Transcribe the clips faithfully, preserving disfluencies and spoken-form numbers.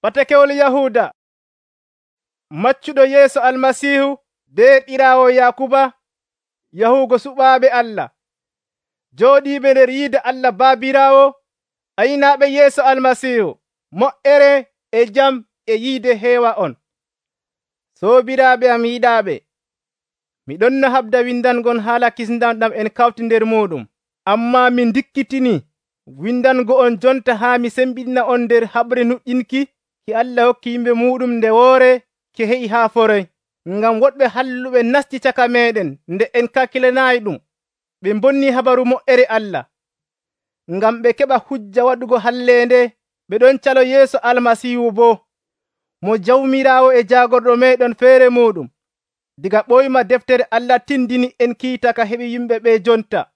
Patakewol Yahuda maccuɗo Yeesu Almasihu be ɓiraawo Yakuba yahugo suɓaaɓe Allah jooɗiiɓe nder yiide Allah Baabiraawo aynaaɓe Yeesu Almasihu moƴƴere e jam e yiide heewa on. Soobiraaɓe am yiɗaaɓe, miɗon no habda windangon haala kisndam ɗam en kawti nder muɗum, ammaa mi ndikkitini windango on jonta haa mi sembiɗina on nder haɓre nuƴƴinki ki Allah hokki yimɓe muɗum nde woore ke he'i haa foroy, ngam woɗɓe halluɓe nasti caka meɗen nde en kakkilanaayi ɗum, ɓe bonni habaru moƴƴere Allah, ngam ɓe keɓa hujja waɗugo halleende. ɓe ɗon calo Yeesu Almasihu boo, mo Jawmiraawo e jaagorɗo meɗen feere muɗum. Diga ɓoyma deftere Allah tindini en kiita ka heɓi yimɓe ɓe jonta.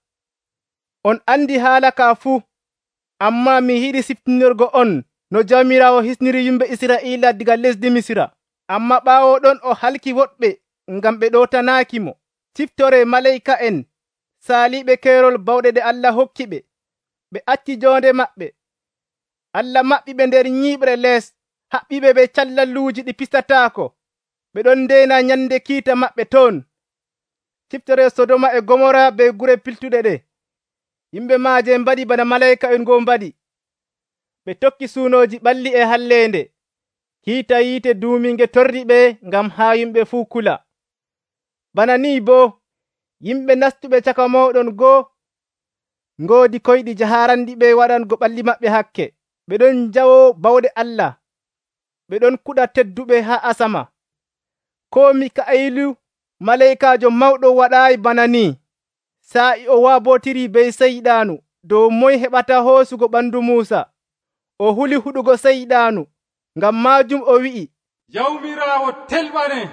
On andi haala ka fuu, ammaa mi yiɗi siftinirgo on no Jawmiraawo hisniri yimɓe Israa'iila diga lesdi Misra. Amma ɓaawo ɗon o halki woɗɓe ngam ɓe ɗotanaaki mo. Siftore malayika en saaliɓe keerol bawɗe ɗe Allah hokki ɓe, ɓe acci jonde maɓɓe. Allah maɓɓi ɓe nder nyiiɓre lees, haɓɓiɓe be callalluuji ɗi pistataako. ɓe ɗon ndena nyande kiita maɓɓe toon. Siftore Sodoma e Gomora be gure piltuɗe ɗe, yimɓe maaje mbaɗi bana malayika en ngoo mbaɗi. ɓe tokki suunoji ɓalli e halleende. Kiita yiite duuminge torri ɓe ngam haa yimɓe fuu kula. Bana ni boo, yimɓe nastuɓe caka mooɗon goo ngoodi koyɗi jahaarandi ɓe waɗango ɓalli maɓɓe hakke. ɓe ɗon jawo bawɗe Allah, ɓe ɗon kuɗa tedduɓe haa asama. Ko Mika'ilu malayikaajo mawɗo waɗaayi bana ni. Sa'i o waabotiri be seyɗaanu dow moy heɓata hoosugo ɓandu Muusa. O huli huɗugo seyɗaanu, ngam maajum o wi'i, Jawmiraawo telɓane.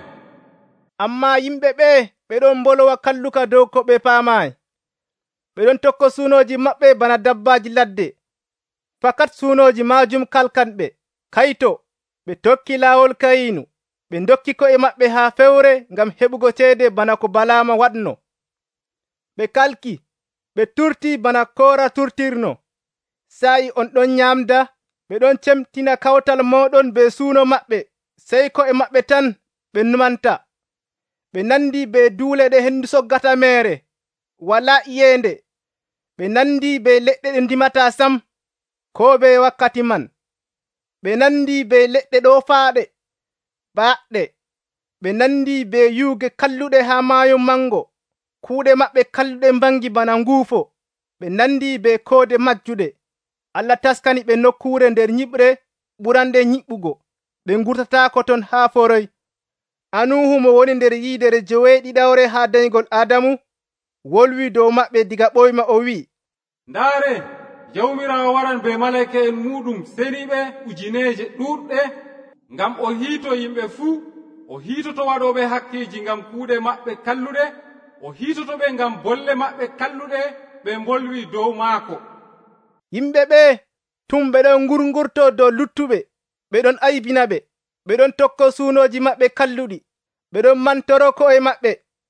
Amma yimɓe ɓe ɓe ɗon mbolowa kalluka dow ko ɓe paamaayi. ɓe ɗon tokko suunoji maɓɓe bana dabbaaji ladde. Fakat suunoji maajum kalkanɓe. Kayto, ɓe tokki laawol Kayinu. ɓe dokki ko'e maɓɓe haa fewre ngam heɓugo ceede bana ko Balaama waɗno. ɓe kalki, ɓe turti bana Koora turtirno. Sa'i on ɗon nyamda, ɓe ɗon cemtina kawtal moɗon be suuno maɓɓe, sey ko'e maɓɓe tan ɓe numanta. ɓe nandi be duule ɗe hendu soggata meere, walaa iyeende. ɓe nandi be leɗɗe ɗe ndimata sam, ko be wakkati man. ɓe nandi be leɗɗe ɗoofaaɗe, baaɗɗe. ɓe nandi be yuuge kalluɗe haa maayo mango. kuuɗe maɓɓe kalluɗe mbangi bana nguufo. ɓe nandi be koode majjuɗe. Allah taskani ɓe nokkuure nder nyiɓre ɓurande nyiɓugo. ɓe ngurtataako ton haa foroy. Anuhu mo woni nder yiidere joweeɗiɗawre haa dañgol Adamu wolwi dow maɓɓe diga ɓoyma o wi'i, ndaare, Jawmiraawo waran be malayika en muɗum seniɓe ujineeje ɗuuɗɗe, ngam o hiito yimɓe fuu. O hiitoto waɗoɓe hakkeji ngam kuuɗe maɓɓe kalluɗe. O hiitoto ɓe ngam bolle maɓɓe kalluɗe ɓe mbolwi dow maako. Yimɓe ɓe tum ɓe ɗon ngurngurto dow luttuɓe, ɓe ɗon aybina ɓe, ɓe ɗon tokko suunoji maɓɓe kalluɗi, ɓe ɗon mantoro ko'e maɓɓe,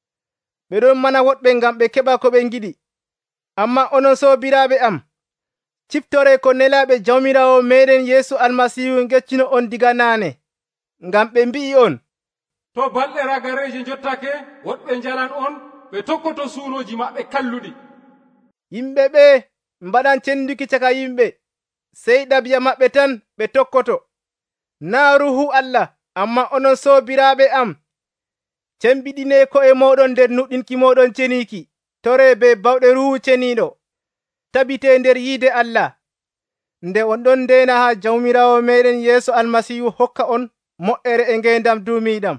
ɓe ɗon mana woɗɓe ngam ɓe keɓa ko ɓe ngiɗi. Amma onon soobiraaɓe am, ciftore ko nelaaɓe Jawmiraawo meɗen Yeesu Almasihu geccino on diga naane, ngam ɓe mbi'i on, to balɗe ragareje jottake, woɗɓe njalan on, ɓe tokkoto suunoji maɓɓe kalluɗi. Yimɓe ɓe mbaɗan cenduki caka yimɓe, sey ɗabi'a maɓɓe tan ɓe tokkoto, naa ruhu Allah. Amma onon soobiraaɓe am, cembiɗine ko'e moɗon nder nuɗɗinki moɗon ceniiki, tore be bawɗe ruhu ceniiɗo, tabite nder yiide Allah. Nde on ɗon ndena haa Jawmiraawo meɗen Yeesu Almasihu hokka on moƴƴere e ngeendam duumiiɗam.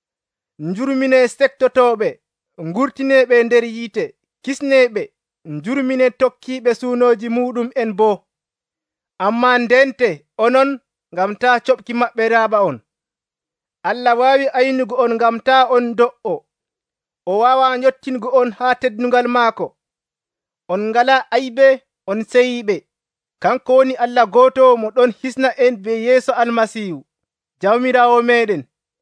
Njurmine sektotoɓe, ngurtineɓe nder yiite, kisneɓe, njurmine tokkiɓe suunoji muɗum en boo. Amma ndente onon ngam ta coɓki maɓɓe raaɓa on. Allah waawi aynugo on ngam ta on do'o. O waawa yottingo on haa teddungal maako. On ngala aybe, on seyiɓe. Kanko woni Allah gooto mo ɗon hisna en be Yeesu Almasihu, Jawmiraawo meɗen.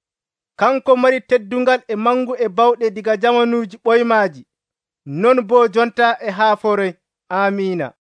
Kanko mari teddungal e mangu e bawɗe diga jamanuuji ɓoymaaji, non boo jonta e haa foroy. Amiina.